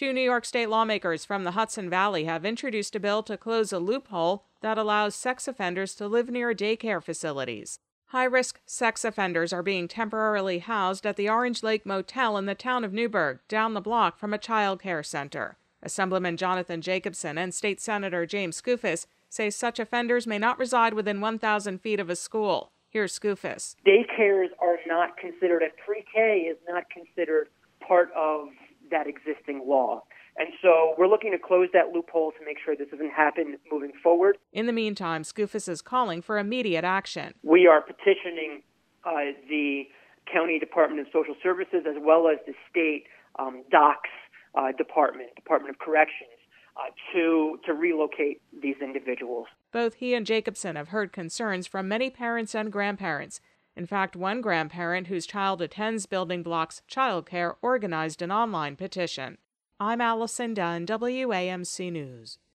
Two New York State lawmakers from the Hudson Valley have introduced a bill to close a loophole that allows sex offenders to live near daycare facilities. High-risk sex offenders are being temporarily housed at the Orange Lake Motel in the town of Newburgh, down the block from a child care center. Assemblyman Jonathan Jacobson and State Senator James Skoufis say such offenders may not reside within 1,000 feet of a school. Here's Skoufis. Daycares are not considered, and pre-K is not considered part of that existing law. And so we're looking to close that loophole to make sure this doesn't happen moving forward. In the meantime, Skoufis is calling for immediate action. We are petitioning the County Department of Social Services as well as the state DOCS Department of Corrections to relocate these individuals. Both he and Jacobson have heard concerns from many parents and grandparents. In fact, one grandparent whose child attends Building Blocks childcare organized an online petition. I'm Allison Dunn, WAMC News.